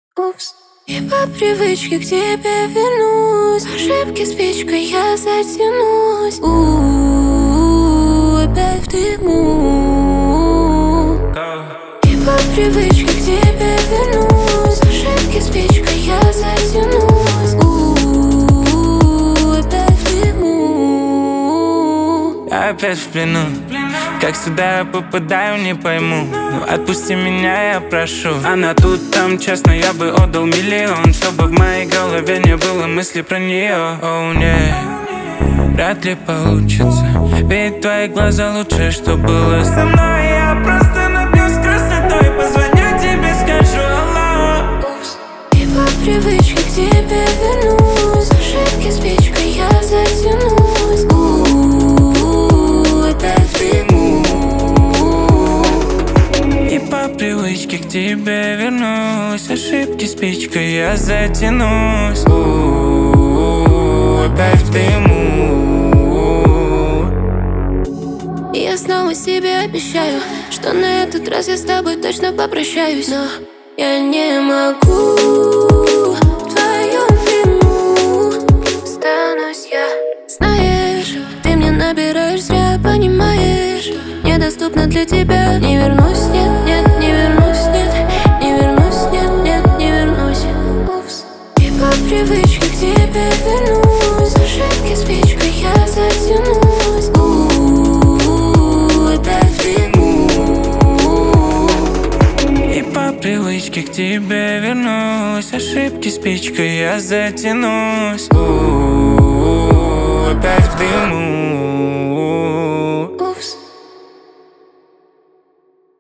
Упс. И по привычке к тебе вернусь. Ошибки спичкой я затянусь. Опять в дыму. И по привычке к тебе вернусь. Ошибки спичкой я затянусь. Опять в дыму. Я опять в плену. Как сюда я попадаю, не пойму. Ну отпусти меня, я прошу. Она тут, там, честно, я бы отдал миллион, чтобы в моей голове не было мысли про нее. Оу, нет, вряд ли получится. Ведь твои глаза лучше, что было со мной. Я просто напьюсь красотой, позвоню тебе, скажу алло. И по привычке к тебе вернусь. Ошибки спичкой я затянусь. Опять в дыму. И по привычке к тебе вернусь. Ошибки спичкой я затянусь. Опять в дыму. Я снова себе обещаю, что на этот раз я с тобой точно попрощаюсь. Но я не могу в твоем дыму. Останусь я. Знаешь, ты мне набираешь зря, понимаешь. Недоступно для тебя. Не вернусь, нет, нет, не вернусь, нет. Не вернусь, нет, нет, не вернусь. Упс. И по привычке к тебе вернусь. Ошибки спичкой я затянусь. Опять в дыму. И по привычке к тебе вернусь. Ошибки спичкой я затянусь. Опять в дыму.